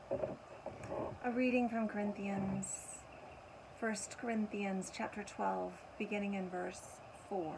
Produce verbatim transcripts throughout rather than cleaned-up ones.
A reading from Corinthians, First Corinthians chapter twelve, beginning in verse four.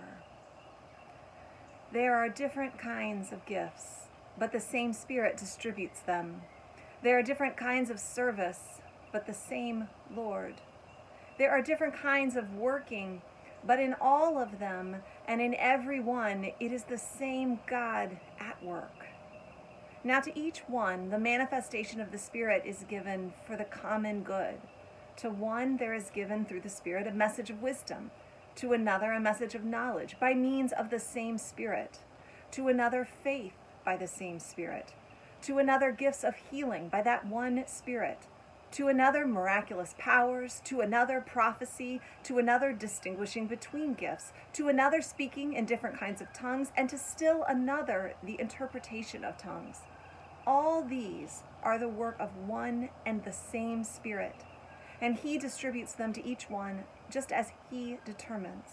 There are different kinds of gifts, but the same Spirit distributes them. There are different kinds of service, but the same Lord. There are different kinds of working, but in all of them and in every one, it is the same God at work. Now to each one, the manifestation of the Spirit is given for the common good. To one, there is given through the Spirit a message of wisdom. To another, a message of knowledge by means of the same Spirit. To another, faith by the same Spirit. To another, gifts of healing by that one Spirit. To another, miraculous powers. To another, prophecy. To another, distinguishing between gifts. To another, speaking in different kinds of tongues. And to still another, the interpretation of tongues. All these are the work of one and the same Spirit, and He distributes them to each one just as He determines.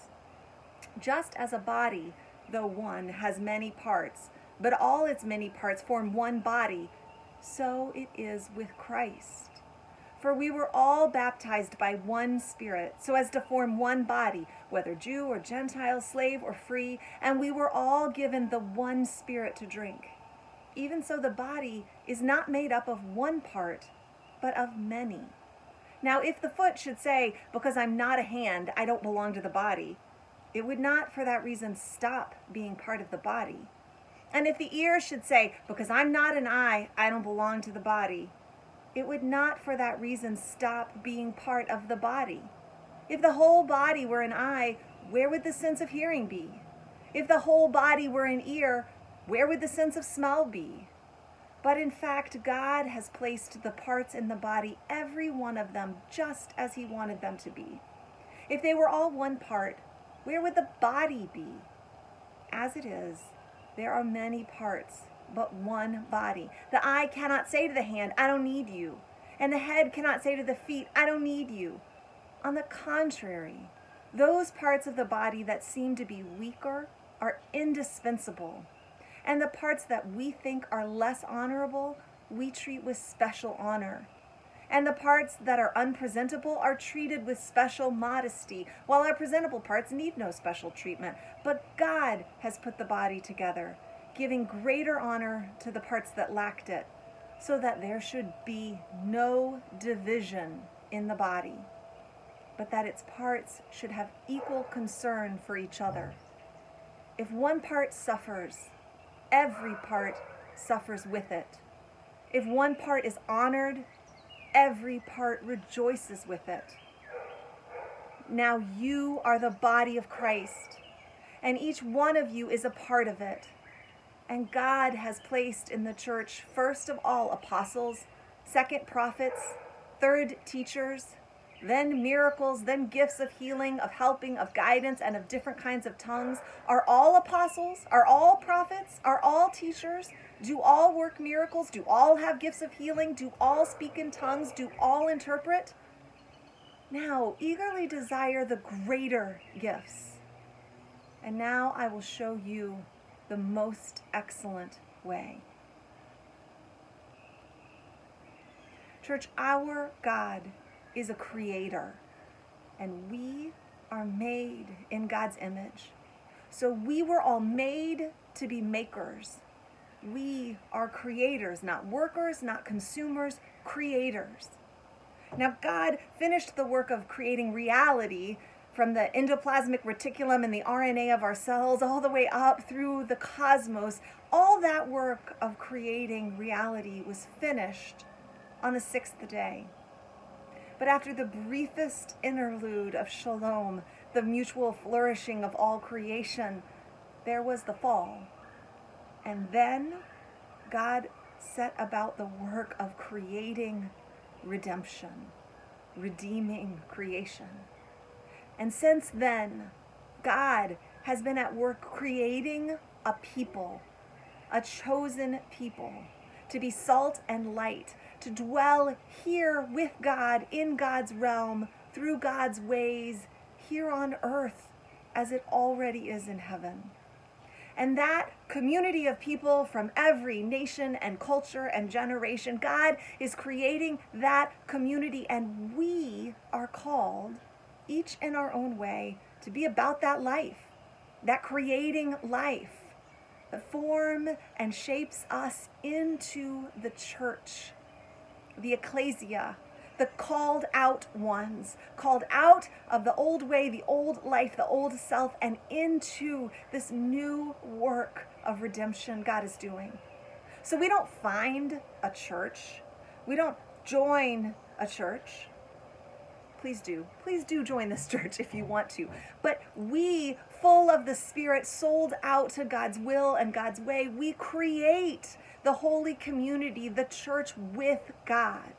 Just as a body, though one, has many parts, but all its many parts form one body, so it is with Christ. For we were all baptized by one Spirit, so as to form one body, whether Jew or Gentile, slave or free, and we were all given the one Spirit to drink. Even so, the body is not made up of one part, but of many. Now, if the foot should say, because I'm not a hand, I don't belong to the body, it would not for that reason stop being part of the body. And if the ear should say, because I'm not an eye, I don't belong to the body, it would not for that reason stop being part of the body. If the whole body were an eye, where would the sense of hearing be? If the whole body were an ear, where would the sense of smell be? But in fact, God has placed the parts in the body, every one of them, just as He wanted them to be. If they were all one part, where would the body be? As it is, there are many parts, but one body. The eye cannot say to the hand, I don't need you. And the head cannot say to the feet, I don't need you. On the contrary, those parts of the body that seem to be weaker are indispensable. And the parts that we think are less honorable, we treat with special honor. And the parts that are unpresentable are treated with special modesty, while our presentable parts need no special treatment. But God has put the body together, giving greater honor to the parts that lacked it, so that there should be no division in the body, but that its parts should have equal concern for each other. If one part suffers, every part suffers with it. If one part is honored, every part rejoices with it. Now you are the body of Christ, and each one of you is a part of it. And God has placed in the church, first of all, apostles, second, prophets, third, teachers, then miracles, then gifts of healing, of helping, of guidance, and of different kinds of tongues. Are all apostles? Are all prophets? Are all teachers? Do all work miracles? Do all have gifts of healing? Do all speak in tongues? Do all interpret? Now, eagerly desire the greater gifts. And now I will show you the most excellent way. Church, our God is a creator, and we are made in God's image. So we were all made to be makers. We are creators, not workers, not consumers, creators. Now God finished the work of creating reality from the endoplasmic reticulum and the R N A of our cells all the way up through the cosmos. All that work of creating reality was finished on the sixth day. But after the briefest interlude of shalom, the mutual flourishing of all creation, there was the fall. And then God set about the work of creating redemption, redeeming creation. And since then, God has been at work creating a people, a chosen people, to be salt and light, to dwell here with God, in God's realm, through God's ways, here on earth, as it already is in heaven. And that community of people from every nation and culture and generation, God is creating that community, and we are called, each in our own way, to be about that life, that creating life that form and shapes us into the church, the ecclesia, the called out ones, called out of the old way, the old life, the old self, and into this new work of redemption God is doing. So we don't find a church. We don't join a church. Please do. Please do join this church if you want to. But we, full of the Spirit, sold out to God's will and God's way, we create the holy community, the church with God.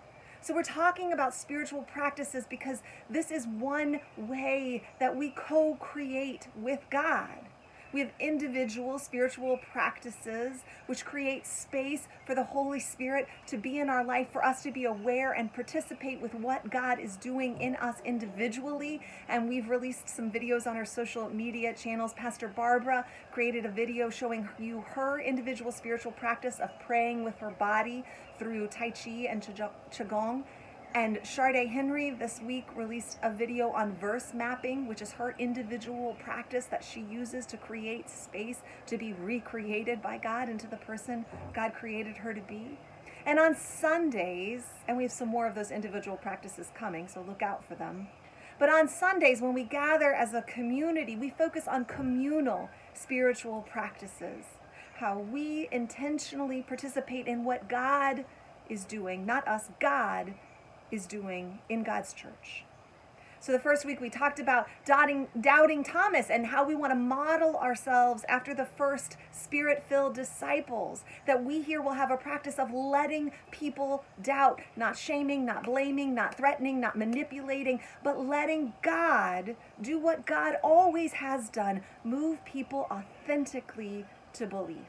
So we're talking about spiritual practices because this is one way that we co-create with God. We have individual spiritual practices which create space for the Holy Spirit to be in our life, for us to be aware and participate with what God is doing in us individually. And we've released some videos on our social media channels. Pastor Barbara created a video showing you her individual spiritual practice of praying with her body through Tai Chi and Qigong. And Sharday Henry this week released a video on verse mapping, which is her individual practice that she uses to create space to be recreated by God into the person God created her to be. And on Sundays, and we have some more of those individual practices coming, so look out for them. But on Sundays, when we gather as a community, we focus on communal spiritual practices, how we intentionally participate in what God is doing, not us, God is doing in God's church. So the first week we talked about doubting, doubting Thomas and how we want to model ourselves after the first Spirit-filled disciples, that we here will have a practice of letting people doubt, not shaming, not blaming, not threatening, not manipulating, but letting God do what God always has done, move people authentically to belief.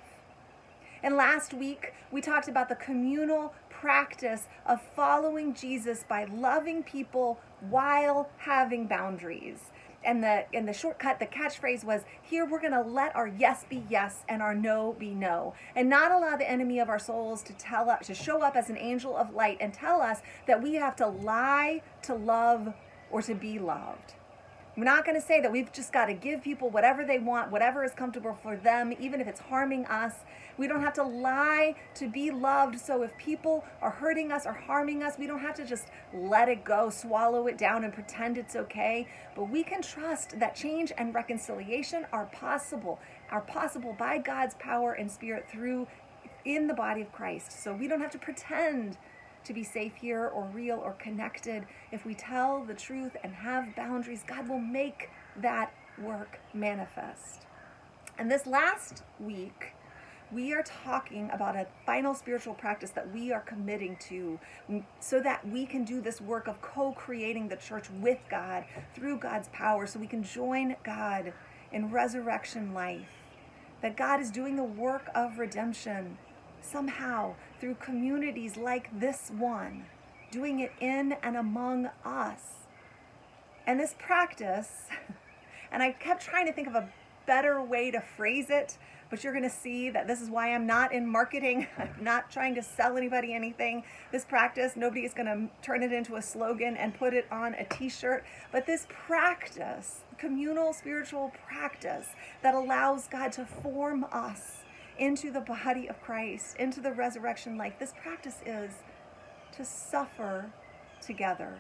And last week, we talked about the communal practice of following Jesus by loving people while having boundaries. And the and the shortcut, the catchphrase was, here we're going to let our yes be yes and our no be no, and not allow the enemy of our souls to tell us, to show up as an angel of light and tell us that we have to lie to love or to be loved. We're not going to say that we've just got to give people whatever they want, whatever is comfortable for them, even if it's harming us. We don't have to lie to be loved. So if people are hurting us or harming us, we don't have to just let it go, swallow it down, and pretend it's okay. But we can trust that change and reconciliation are possible, are possible by God's power and Spirit through in the body of Christ. So we don't have to pretend to be safe here or real or connected. If we tell the truth and have boundaries, God will make that work manifest. And this last week, we are talking about a final spiritual practice that we are committing to so that we can do this work of co-creating the church with God through God's power, so we can join God in resurrection life. That God is doing the work of redemption somehow through communities like this one, doing it in and among us. And this practice, and I kept trying to think of a better way to phrase it, but you're going to see that this is why I'm not in marketing. I'm not trying to sell anybody anything. This practice, nobody is going to turn it into a slogan and put it on a t-shirt. But this practice, communal spiritual practice that allows God to form us into the body of Christ, into the resurrection life. This practice is to suffer together,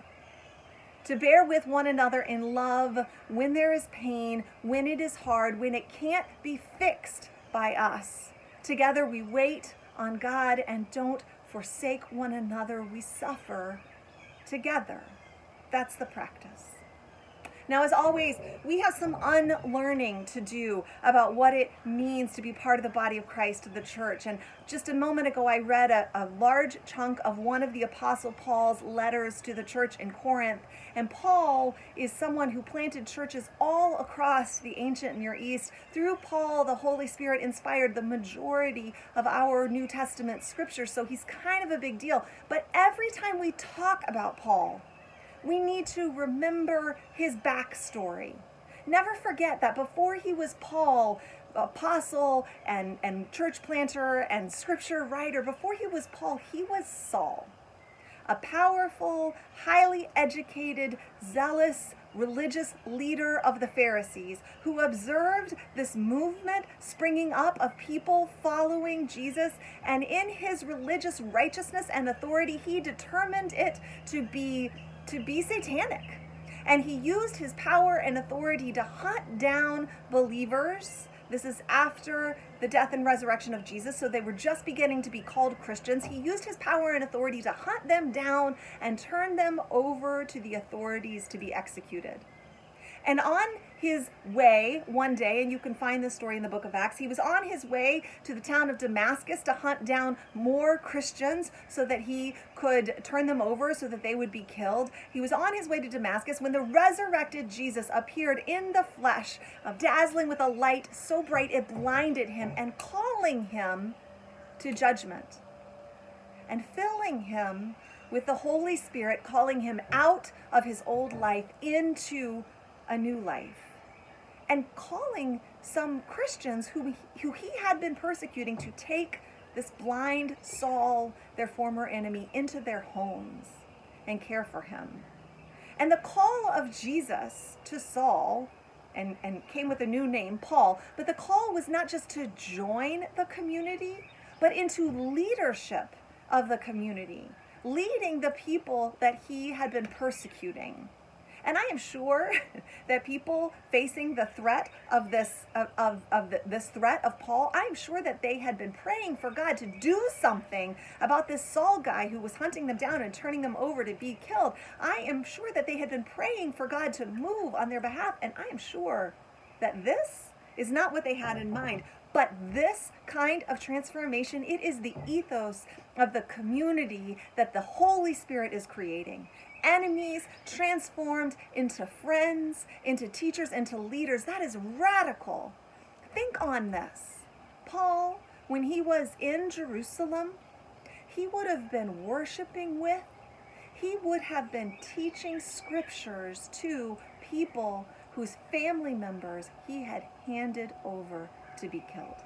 to bear with one another in love when there is pain, when it is hard, when it can't be fixed by us. Together we wait on God and don't forsake one another. We suffer together. That's the practice. Now, as always, we have some unlearning to do about what it means to be part of the body of Christ, of the church. And just a moment ago, I read a, a large chunk of one of the Apostle Paul's letters to the church in Corinth. And Paul is someone who planted churches all across the ancient Near East. Through Paul, the Holy Spirit inspired the majority of our New Testament scriptures, so he's kind of a big deal. But every time we talk about Paul, we need to remember his backstory. Never forget that before he was Paul, apostle and, and church planter and scripture writer, before he was Paul, he was Saul, a powerful, highly educated, zealous, religious leader of the Pharisees who observed this movement springing up of people following Jesus, and in his religious righteousness and authority, he determined it to be to be satanic. And he used his power and authority to hunt down believers. This is after the death and resurrection of Jesus, so they were just beginning to be called Christians. He used his power and authority to hunt them down and turn them over to the authorities to be executed. And on his way one day, and you can find this story in the book of Acts, he was on his way to the town of Damascus to hunt down more Christians so that he could turn them over so that they would be killed. He was on his way to Damascus when the resurrected Jesus appeared in the flesh, dazzling with a light so bright it blinded him, and calling him to judgment, and filling him with the Holy Spirit, calling him out of his old life into a new life, and calling some Christians who, who he had been persecuting to take this blind Saul, their former enemy, into their homes and care for him. And the call of Jesus to Saul, and, and came with a new name, Paul, but the call was not just to join the community, but into leadership of the community, leading the people that he had been persecuting. And I am sure that people facing the threat of this of, of, of the, this threat of Paul, I am sure that they had been praying for God to do something about this Saul guy who was hunting them down and turning them over to be killed. I am sure that they had been praying for God to move on their behalf, and I am sure that this is not what they had in mind. But this kind of transformation, it is the ethos of the community that the Holy Spirit is creating. Enemies transformed into friends, into teachers, into leaders. That is radical. Think on this. Paul, when he was in Jerusalem, he would have been worshiping with, he would have been teaching scriptures to people whose family members he had handed over to be killed.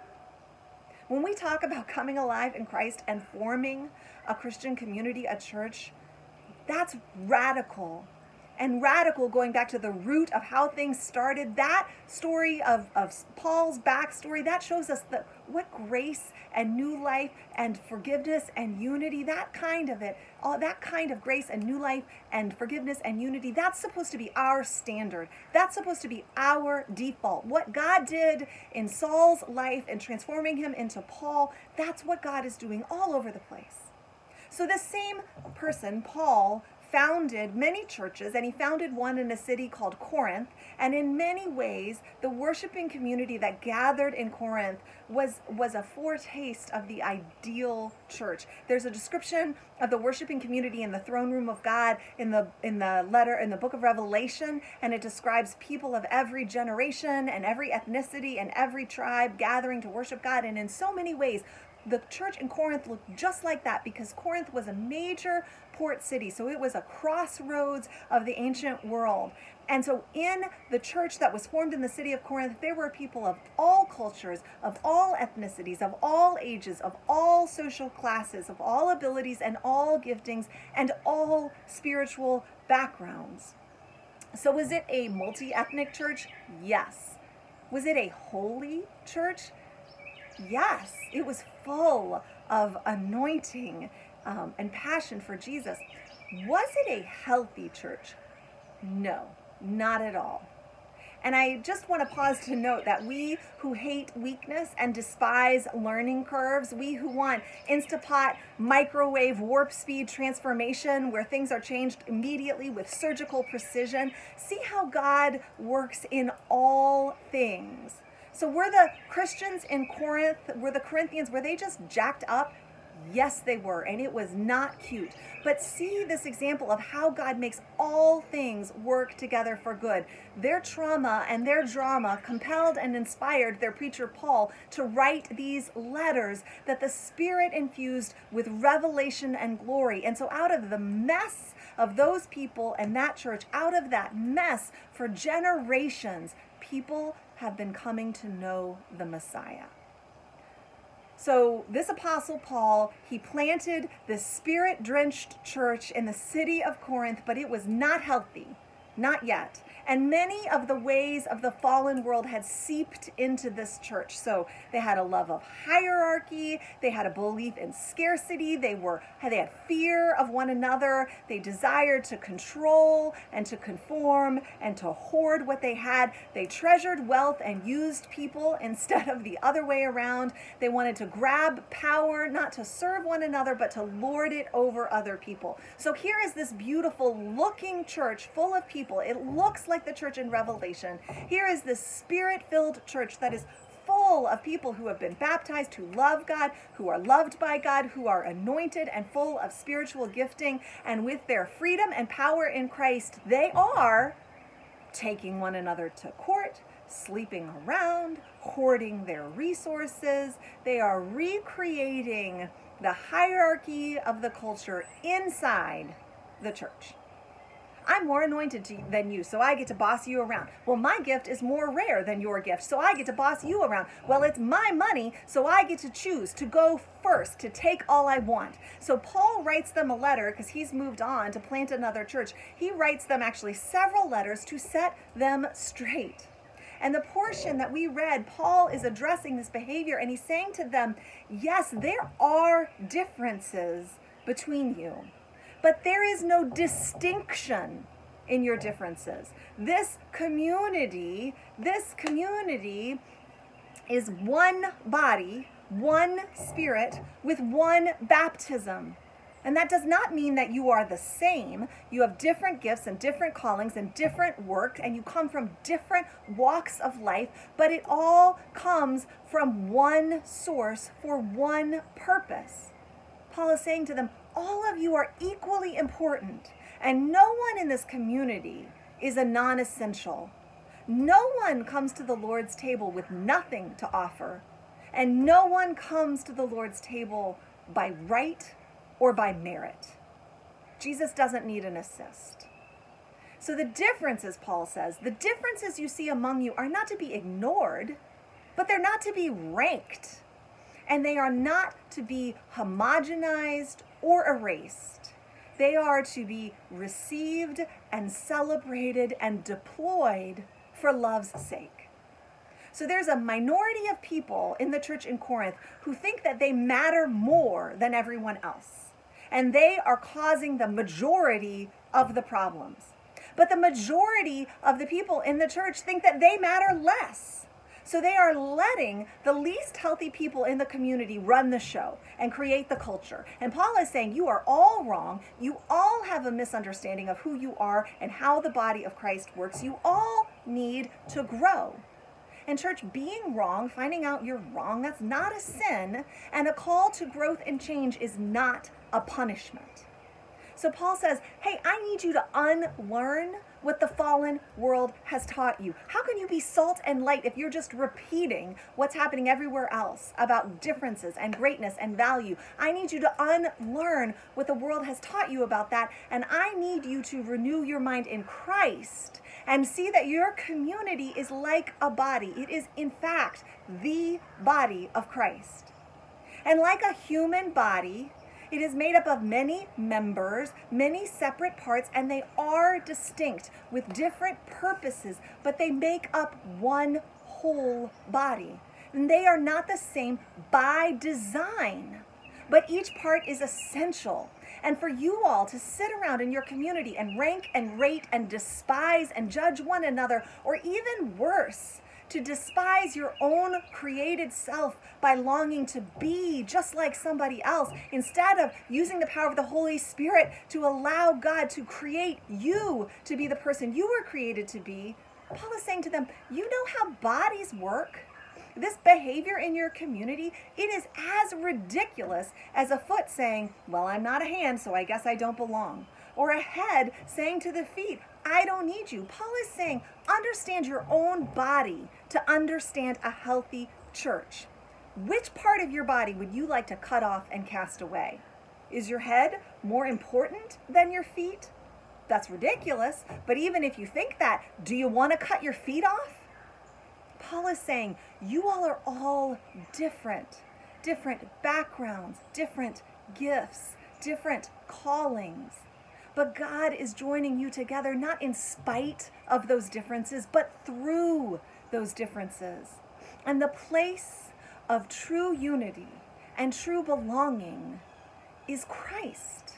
When we talk about coming alive in Christ and forming a Christian community, a church, that's radical. And radical, going back to the root of how things started, that story of, of Paul's backstory, that shows us that what grace and new life and forgiveness and unity, that kind of it, all that kind of grace and new life and forgiveness and unity, that's supposed to be our standard. That's supposed to be our default. What God did in Saul's life and transforming him into Paul, that's what God is doing all over the place. So this same person, Paul, founded many churches, and he founded one in a city called Corinth. And in many ways, the worshiping community that gathered in Corinth was, was a foretaste of the ideal church. There's a description of the worshiping community in the throne room of God in the in the letter in the book of Revelation, and it describes people of every generation and every ethnicity and every tribe gathering to worship God. And in so many ways, the church in Corinth looked just like that, because Corinth was a major port city. So it was a crossroads of the ancient world. And so in the church that was formed in the city of Corinth, there were people of all cultures, of all ethnicities, of all ages, of all social classes, of all abilities and all giftings and all spiritual backgrounds. So was it a multi-ethnic church? Yes. Was it a holy church? Yes, it was full of anointing um, and passion for Jesus. Was it a healthy church? No, not at all. And I just want to pause to note that we who hate weakness and despise learning curves, we who want Instapot, microwave, warp speed transformation where things are changed immediately with surgical precision, see how God works in all things. So were the Christians in Corinth, were the Corinthians, were they just jacked up? Yes, they were, and it was not cute. But see this example of how God makes all things work together for good. Their trauma and their drama compelled and inspired their preacher Paul to write these letters that the Spirit infused with revelation and glory. And so out of the mess of those people and that church, out of that mess for generations, people have been coming to know the Messiah. So this Apostle Paul, he planted this Spirit-drenched church in the city of Corinth, but it was not healthy, not yet. And many of the ways of the fallen world had seeped into this church. So they had a love of hierarchy, they had a belief in scarcity, they were they had fear of one another, they desired to control and to conform and to hoard what they had. They treasured wealth and used people instead of the other way around. They wanted to grab power, not to serve one another, but to lord it over other people. So here is this beautiful looking church full of people. It looks like the church in Revelation. Here is this Spirit-filled church that is full of people who have been baptized, who love God, who are loved by God, who are anointed and full of spiritual gifting. And with their freedom and power in Christ, they are taking one another to court, sleeping around, hoarding their resources. They are recreating the hierarchy of the culture inside the church. I'm more anointed to, than you, so I get to boss you around. Well, my gift is more rare than your gift, so I get to boss you around. Well, it's my money, so I get to choose to go first, to take all I want. So Paul writes them a letter because he's moved on to plant another church. He writes them actually several letters to set them straight. And the portion that we read, Paul is addressing this behavior, and he's saying to them, yes, there are differences between you. But there is no distinction in your differences. This community, this community is one body, one spirit, with one baptism. And that does not mean that you are the same. You have different gifts and different callings and different work, and you come from different walks of life, but it all comes from one source for one purpose. Paul is saying to them, all of you are equally important, and no one in this community is a non-essential. No one comes to the Lord's table with nothing to offer, and no one comes to the Lord's table by right or by merit. Jesus doesn't need an assist. So the differences, Paul says, the differences you see among you are not to be ignored, but they're not to be ranked. And they are not to be homogenized or erased. They are to be received and celebrated and deployed for love's sake. So there's a minority of people in the church in Corinth who think that they matter more than everyone else. And they are causing the majority of the problems. But the majority of the people in the church think that they matter less. So they are letting the least healthy people in the community run the show and create the culture. And Paul is saying, you are all wrong. You all have a misunderstanding of who you are and how the body of Christ works. You all need to grow. And church, being wrong, finding out you're wrong, that's not a sin. And a call to growth and change is not a punishment. So Paul says, hey, I need you to unlearn what the fallen world has taught you. How can you be salt and light if you're just repeating what's happening everywhere else about differences and greatness and value? I need you to unlearn what the world has taught you about that, and I need you to renew your mind in Christ and see that your community is like a body. It is, in fact, the body of Christ. And like a human body, it is made up of many members, many separate parts, and they are distinct with different purposes, but they make up one whole body. And they are not the same by design, but each part is essential. And for you all to sit around in your community and rank and rate and despise and judge one another, or even worse, to despise your own created self by longing to be just like somebody else, instead of using the power of the Holy Spirit to allow God to create you to be the person you were created to be. Paul is saying to them, you know how bodies work? This behavior in your community, it is as ridiculous as a foot saying, well, I'm not a hand, so I guess I don't belong. Or a head saying to the feet, I don't need you. Paul is saying, understand your own body to understand a healthy church. Which part of your body would you like to cut off and cast away? Is your head more important than your feet? That's ridiculous, but even if you think that, do you want to cut your feet off? Paul is saying, you all are all different, different backgrounds, different gifts, different callings. But God is joining you together, not in spite of those differences, but through those differences. And the place of true unity and true belonging is Christ.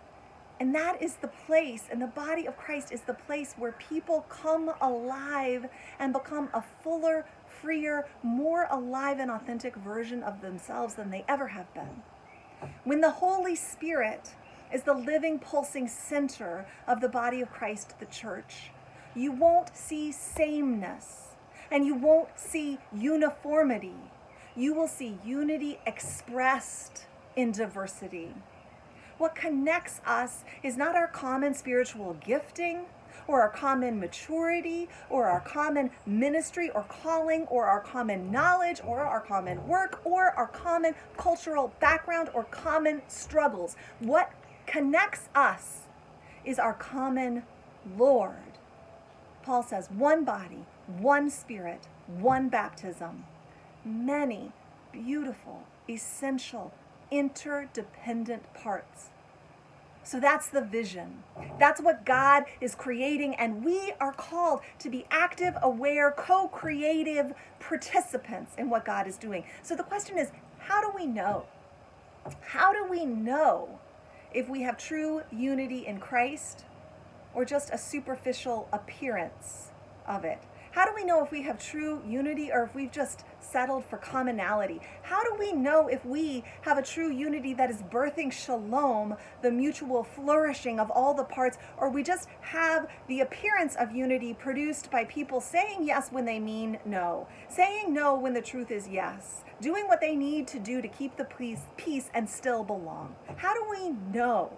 And that is the place, and the body of Christ is the place where people come alive and become a fuller, freer, more alive and authentic version of themselves than they ever have been. When the Holy Spirit is the living, pulsing center of the body of Christ, the church, you won't see sameness, and you won't see uniformity. You will see unity expressed in diversity. What connects us is not our common spiritual gifting, or our common maturity, or our common ministry or calling, or our common knowledge, or our common work, or our common cultural background, or common struggles. What connects us is our common Lord. Paul says, one body, one spirit, one baptism. Many beautiful, essential, interdependent parts. So that's the vision. That's what God is creating, and we are called to be active, aware, co-creative participants in what God is doing. So the question is, how do we know? How do we know if we have true unity in Christ or just a superficial appearance of it? How do we know if we have true unity or if we've just settled for commonality? How do we know if we have a true unity that is birthing shalom, the mutual flourishing of all the parts, or we just have the appearance of unity produced by people saying yes when they mean no, saying no when the truth is yes, doing what they need to do to keep the peace, peace and still belong? How do we know?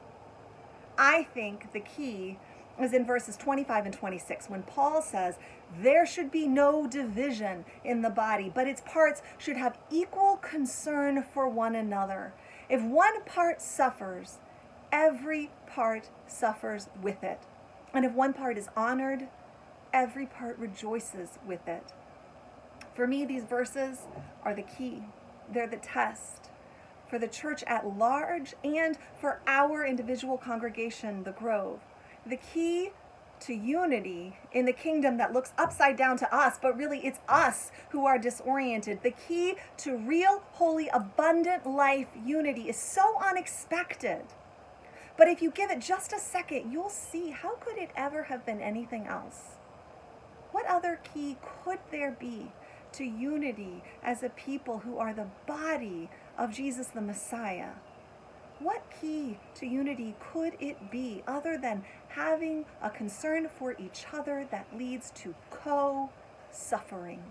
I think the key is in verses twenty-five and twenty-six, when Paul says there should be no division in the body, but its parts should have equal concern for one another. If one part suffers, every part suffers with it. And if one part is honored, every part rejoices with it. For me, these verses are the key. They're the test for the church at large and for our individual congregation, the Grove. The key to unity in the kingdom that looks upside down to us, but really it's us who are disoriented. The key to real, holy, abundant life unity is so unexpected. But if you give it just a second, you'll see, how could it ever have been anything else? What other key could there be to unity as a people who are the body of Jesus the Messiah? What key to unity could it be other than having a concern for each other that leads to co-suffering?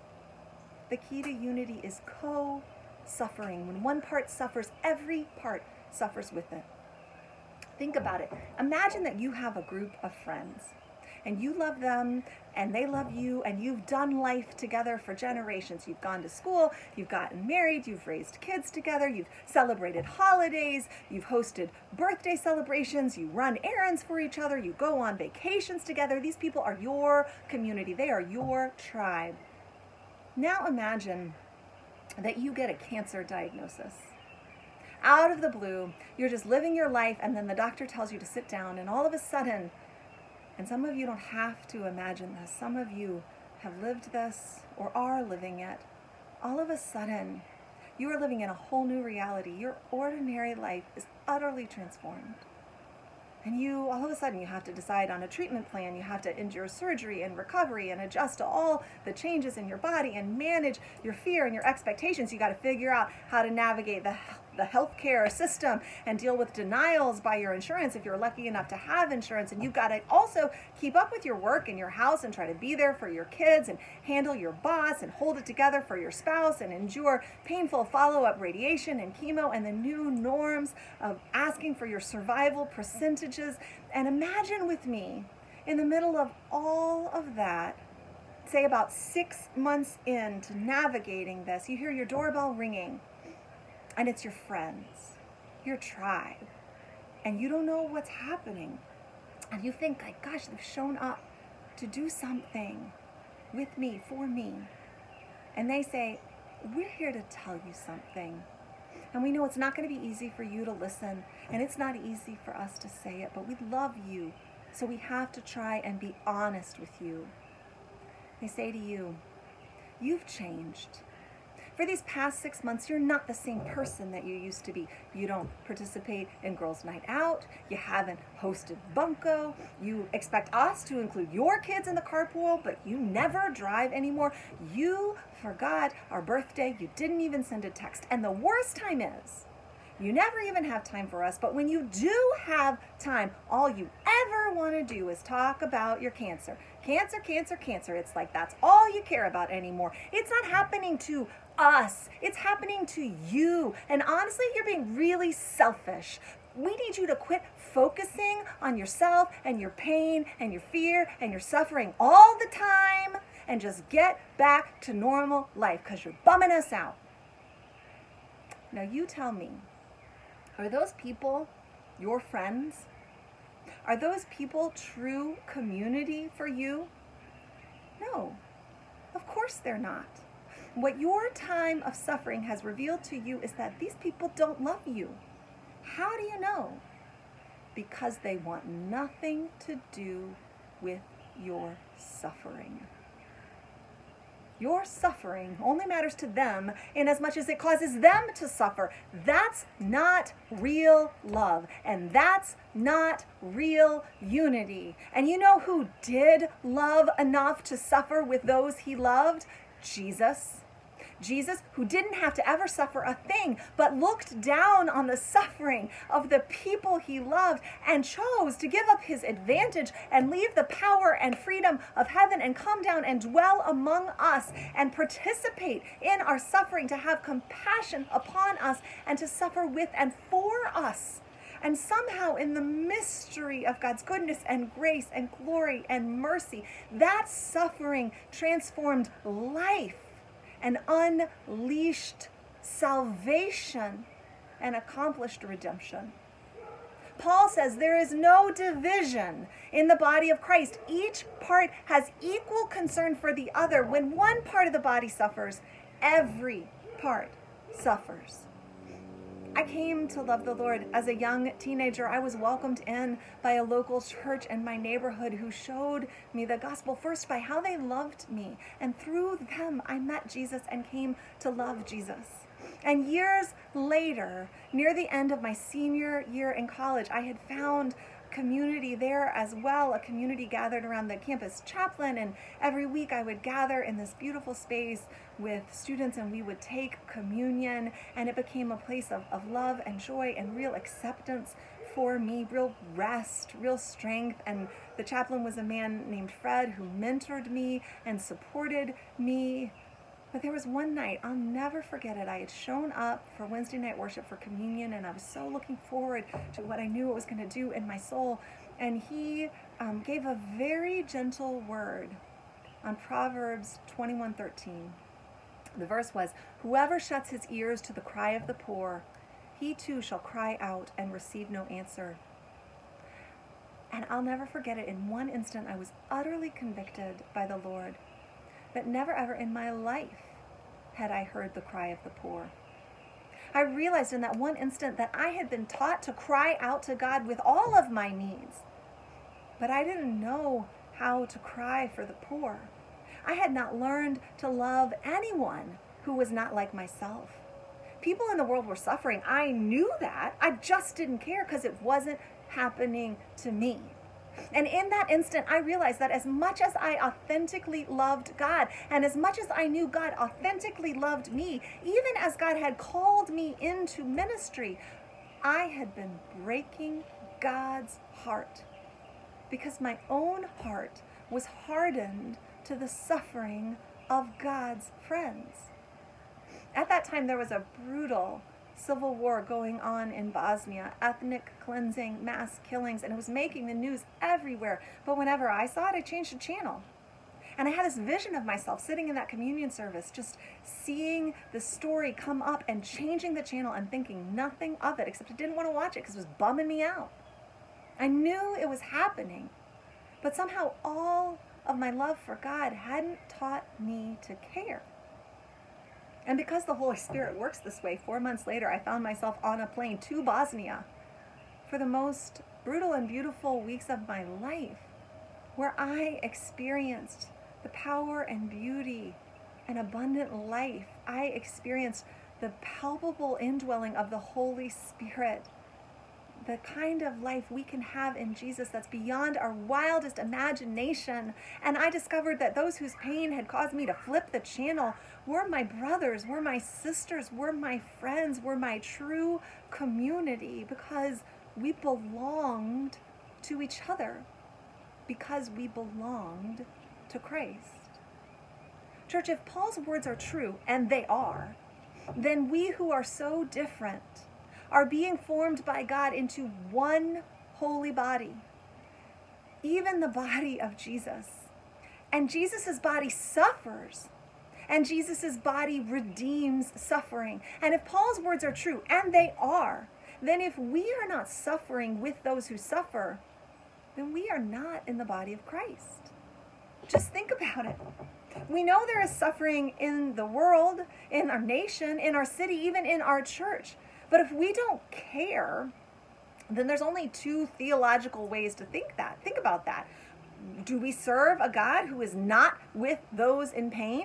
The key to unity is co-suffering. When one part suffers, every part suffers with it. Think about it. Imagine that you have a group of friends, and you love them, and they love you, and you've done life together for generations. You've gone to school, you've gotten married, you've raised kids together, you've celebrated holidays, you've hosted birthday celebrations, you run errands for each other, you go on vacations together. These people are your community. They are your tribe. Now imagine that you get a cancer diagnosis. Out of the blue, you're just living your life, and then the doctor tells you to sit down, and all of a sudden, and some of you don't have to imagine this. Some of you have lived this or are living it. All of a sudden, you are living in a whole new reality. Your ordinary life is utterly transformed. And you, all of a sudden, you have to decide on a treatment plan. You have to endure surgery and recovery and adjust to all the changes in your body and manage your fear and your expectations. You got to figure out how to navigate the the healthcare system and deal with denials by your insurance if you're lucky enough to have insurance. And you've got to also keep up with your work and your house and try to be there for your kids and handle your boss and hold it together for your spouse and endure painful follow-up radiation and chemo and the new norms of asking for your survival percentages. And imagine with me, in the middle of all of that, say about six months into navigating this, you hear your doorbell ringing, and it's your friends, your tribe, and you don't know what's happening. And you think, like, gosh, they've shown up to do something with me, for me. And they say, we're here to tell you something. And we know it's not going to be easy for you to listen, and it's not easy for us to say it, but we love you, so we have to try and be honest with you. They say to you, you've changed. For these past six months, you're not the same person that you used to be. You don't participate in girls' night out. You haven't hosted bunco. You expect us to include your kids in the carpool, but you never drive anymore. You forgot our birthday. You didn't even send a text. And the worst time is, you never even have time for us, but when you do have time, all you ever want to do is talk about your cancer. Cancer, cancer, cancer. It's like that's all you care about anymore. It's not happening to us. It's happening to you. And honestly, you're being really selfish. We need you to quit focusing on yourself and your pain and your fear and your suffering all the time and just get back to normal life because you're bumming us out. Now you tell me, are those people your friends? Are those people true community for you? No, of course they're not. What your time of suffering has revealed to you is that these people don't love you. How do you know? Because they want nothing to do with your suffering. Your suffering only matters to them in as much as it causes them to suffer. That's not real love, and that's not real unity. And you know who did love enough to suffer with those he loved? Jesus. Jesus, who didn't have to ever suffer a thing, but looked down on the suffering of the people he loved and chose to give up his advantage and leave the power and freedom of heaven and come down and dwell among us and participate in our suffering, to have compassion upon us and to suffer with and for us. And somehow in the mystery of God's goodness and grace and glory and mercy, that suffering transformed life and unleashed salvation and accomplished redemption. Paul says there is no division in the body of Christ. Each part has equal concern for the other. When one part of the body suffers, every part suffers. I came to love the Lord as a young teenager. I was welcomed in by a local church in my neighborhood who showed me the gospel first by how they loved me. And through them, I met Jesus and came to love Jesus. And years later, near the end of my senior year in college, I had found community there as well, a community gathered around the campus chaplain, and every week I would gather in this beautiful space with students and we would take communion, and it became a place of, of love and joy and real acceptance for me, real rest, real strength. And the chaplain was a man named Fred who mentored me and supported me. But there was one night, I'll never forget it. I had shown up for Wednesday night worship for communion, and I was so looking forward to what I knew it was going to do in my soul. And he um, gave a very gentle word on Proverbs twenty-one thirteen. The verse was, "Whoever shuts his ears to the cry of the poor, he too shall cry out and receive no answer." And I'll never forget it. In one instant, I was utterly convicted by the Lord that never ever in my life had I heard the cry of the poor. I realized in that one instant that I had been taught to cry out to God with all of my needs, but I didn't know how to cry for the poor. I had not learned to love anyone who was not like myself. People in the world were suffering. I knew that. I just didn't care because it wasn't happening to me. And in that instant, I realized that as much as I authentically loved God, and as much as I knew God authentically loved me, even as God had called me into ministry, I had been breaking God's heart because my own heart was hardened to the suffering of God's friends. At that time, there was a brutal civil war going on in Bosnia, ethnic cleansing, mass killings, and it was making the news everywhere. But whenever I saw it, I changed the channel. And I had this vision of myself sitting in that communion service, just seeing the story come up and changing the channel and thinking nothing of it, except I didn't want to watch it because it was bumming me out. I knew it was happening, but somehow all of my love for God hadn't taught me to care. And because the Holy Spirit works this way, four months later, I found myself on a plane to Bosnia for the most brutal and beautiful weeks of my life, where I experienced the power and beauty and abundant life. I experienced the palpable indwelling of the Holy Spirit, the kind of life we can have in Jesus that's beyond our wildest imagination. And I discovered that those whose pain had caused me to flip the channel were my brothers, were my sisters, were my friends, were my true community, because we belonged to each other, because we belonged to Christ. Church, if Paul's words are true, and they are, then we who are so different are being formed by God into one holy body, even the body of Jesus. And Jesus's body suffers, and Jesus's body redeems suffering. And if Paul's words are true, and they are, then if we are not suffering with those who suffer, then we are not in the body of Christ. Just think about it. We know there is suffering in the world, in our nation, in our city, even in our church. But if we don't care, then there's only two theological ways to think that. Think about that. Do we serve a God who is not with those in pain?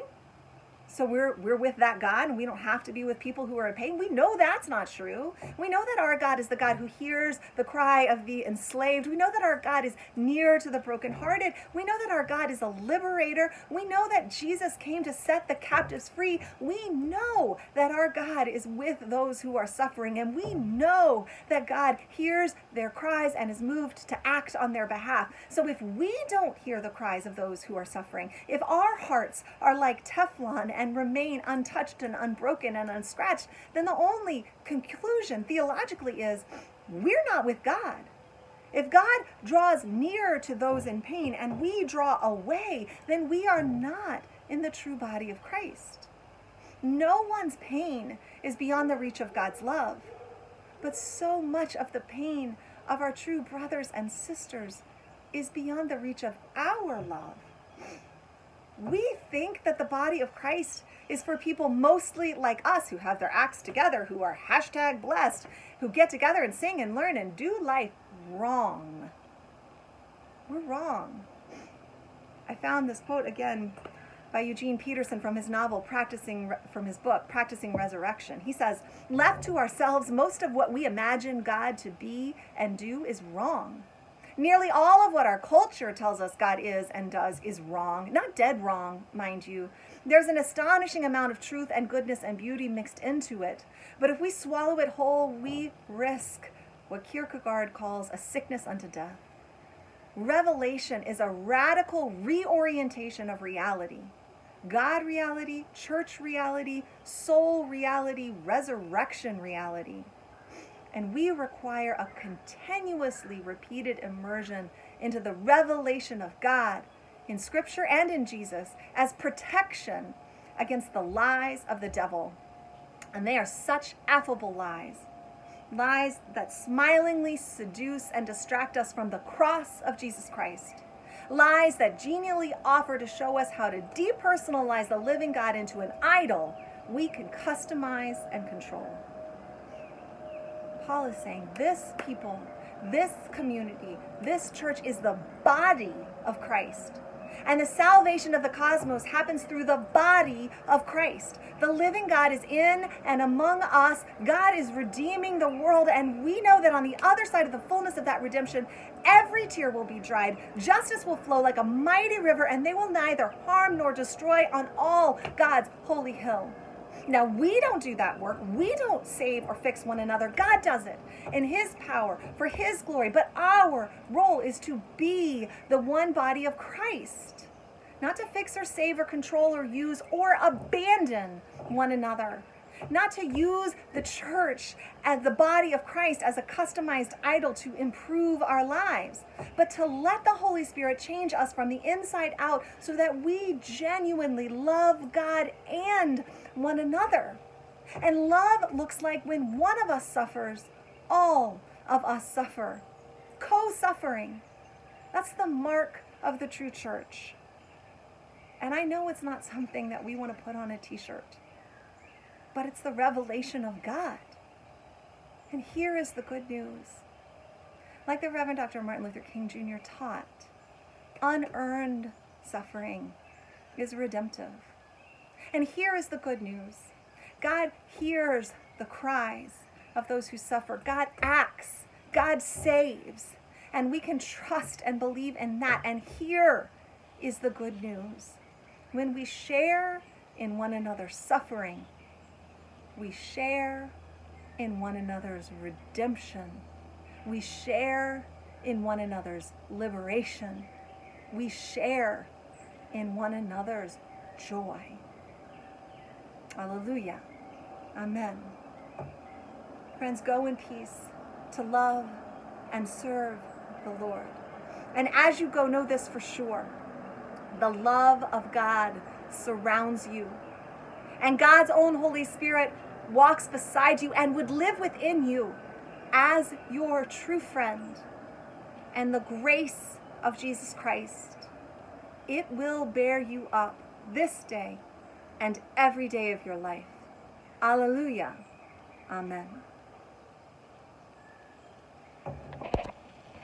So we're we're with that God and we don't have to be with people who are in pain. We know that's not true. We know that our God is the God who hears the cry of the enslaved. We know that our God is near to the brokenhearted. We know that our God is a liberator. We know that Jesus came to set the captives free. We know that our God is with those who are suffering, and we know that God hears their cries and is moved to act on their behalf. So if we don't hear the cries of those who are suffering, if our hearts are like Teflon and remain untouched and unbroken and unscratched, then the only conclusion theologically is we're not with God. If God draws near to those in pain and we draw away, then we are not in the true body of Christ. No one's pain is beyond the reach of God's love, but so much of the pain of our true brothers and sisters is beyond the reach of our love. We think that the body of Christ is for people mostly like us, who have their acts together, who are hashtag blessed, who get together and sing and learn and do life. Wrong. We're wrong. I found this quote again by Eugene Peterson from his novel, Practicing, from his book, Practicing Resurrection. He says, "Left to ourselves, most of what we imagine God to be and do is wrong. Nearly all of what our culture tells us God is and does is wrong. Not dead wrong, mind you. There's an astonishing amount of truth and goodness and beauty mixed into it. But if we swallow it whole, we risk what Kierkegaard calls a sickness unto death. Revelation is a radical reorientation of reality. God reality, church reality, soul reality, resurrection reality. And we require a continuously repeated immersion into the revelation of God in Scripture and in Jesus as protection against the lies of the devil. And they are such affable lies. Lies that smilingly seduce and distract us from the cross of Jesus Christ. Lies that genially offer to show us how to depersonalize the living God into an idol we can customize and control. Paul is saying this people, this community, this church is the body of Christ. And the salvation of the cosmos happens through the body of Christ. The living God is in and among us. God is redeeming the world, and we know that on the other side of the fullness of that redemption, every tear will be dried. Justice will flow like a mighty river, and they will neither harm nor destroy on all God's holy hill. Now, we don't do that work. We don't save or fix one another. God does it in his power, for his glory. But our role is to be the one body of Christ, not to fix or save or control or use or abandon one another, not to use the church as the body of Christ as a customized idol to improve our lives, but to let the Holy Spirit change us from the inside out so that we genuinely love God and one another. And love looks like when one of us suffers, all of us suffer. Co-suffering. That's the mark of the true church. And I know it's not something that we want to put on a t-shirt, but it's the revelation of God. And here is the good news. Like the Reverend Doctor Martin Luther King Junior taught, unearned suffering is redemptive. And here is the good news. God hears the cries of those who suffer. God acts. God saves. And we can trust and believe in that. And here is the good news. When we share in one another's suffering, we share in one another's redemption. We share in one another's liberation. We share in one another's joy. Hallelujah. Amen. Friends, go in peace to love and serve the Lord. And as you go, know this for sure. The love of God surrounds you. And God's own Holy Spirit walks beside you and would live within you as your true friend. And the grace of Jesus Christ, it will bear you up this day and every day of your life. Alleluia. Amen.